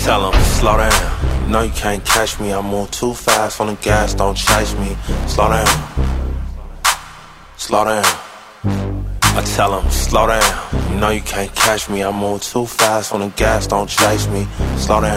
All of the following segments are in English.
tell them, slow down. No, you can't catch me. I move too fast on the gas, don't chase me. Slow down. Slow down. I tell them, slow down. You know you can't catch me. I move too fast on the gas, don't chase me. Slow down.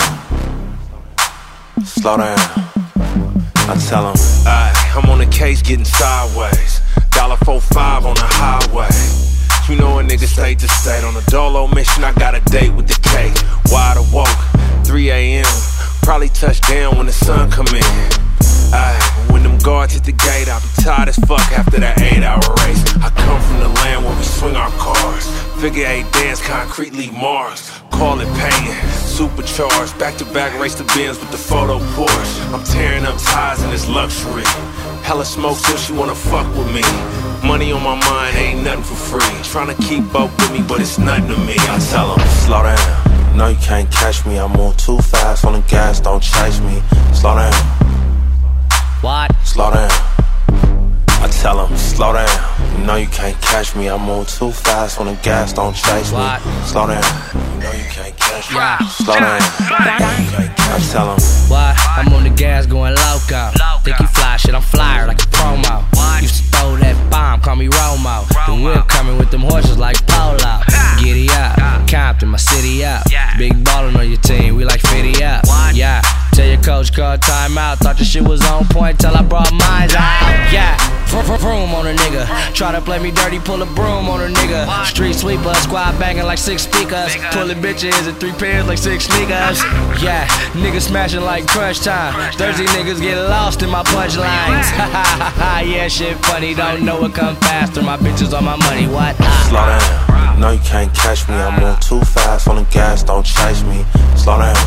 Slow down. I tell them, I'm on the case getting sideways. $1.45 on the highway. You know a nigga state to state. On a dolo mission, I got a date with the cake. Wide awoke, 3 a.m. Probably touch down when the sun come in. When them guards hit the gate, I'll be tired as fuck after that 8-hour race. I come from the land where we swing our cars. Figure 8 dance, concretely Mars. Call it pain, supercharged. Back-to-back race the Benz with the photo Porsche. I'm tearing up ties in this luxury. Hella smoke till she wanna fuck with me. Money on my mind, ain't nothing for free. Tryna keep up with me, but it's nothing to me. I tell them, slow down. No, you can't catch me. I move too fast on the gas, don't chase me. Slow down. What? Slow down. I tell them, slow down. You know you can't catch me. I move too fast on the gas, don't chase me. Slow down. You know you can't catch me. Slow down. I tell them, what? I'm on the gas going loco. Think you fly shit, I'm flyer like a promo. Used to throw that bomb, call me Romo. The whip coming with them horses like Polo. Giddy up, Compton, my city up. Big ballin' on your team, we like 50 up. Yeah, tell your coach call timeout. Thought your shit was on point till I brought mine out. Yeah, vroom on a nigga. Try to play me dirty, pull a broom on a nigga. Street sweeper, squad banging like 6 speakers. Pulling bitches in 3 pairs like 6 sneakers. Yeah, niggas smashing like crunch time. Thursday niggas get lost in my punchlines. Yeah, shit funny, don't know what come faster. My bitches on my money, what? Slow down. No, you can't catch me. I move too fast on the gas, don't chase me. Slow down.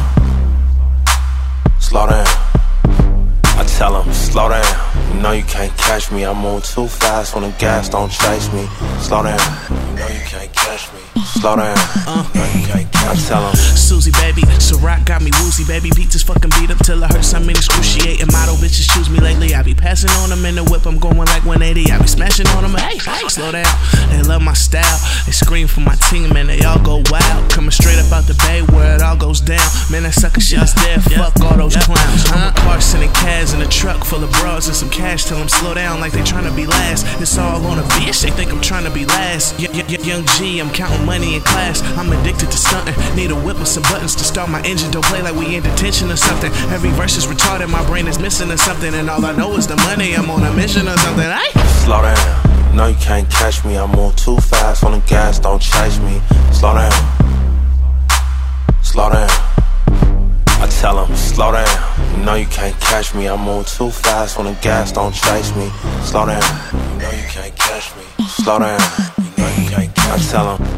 Slow down. I tell them, slow down. You know you can't catch me. I move too fast on the gas, don't chase me. Slow down. You know you can't catch me. Slow down. I tell them, Susie baby, Ciroc got me woozy baby. Beats is fucking beat up till it hurts. I'm in excruciating. Model bitches choose me lately. I be passing on them in the whip. I'm going like 180. I be smashing on them. Hey, slow down. They love my style. They scream for my team and they all go wild. Coming straight up out the bay where it all goes down. Man, that sucker shit is dead. Fuck all those clowns. I'm a Carson and Kaz in a truck full of bras and some cash. Tell them slow down like they tryna be last. It's all on a bitch. They think I'm trying to be last. Young G, I'm counting money in class. I'm addicted to stunting. Need a whip with some buttons to start my engine. Don't play like we in detention or something. Every verse is retarded. My brain is missing or something. And all I know is the money. I'm on a mission or something. Slow down. No, you can't catch me. I move too fast on the gas, don't chase me. Slow down. Slow down. I tell them, slow down. You know you can't catch me. I move too fast on the gas, don't chase me. Slow down. You know you can't catch me. Slow down. You know you can't catch me. I tell them.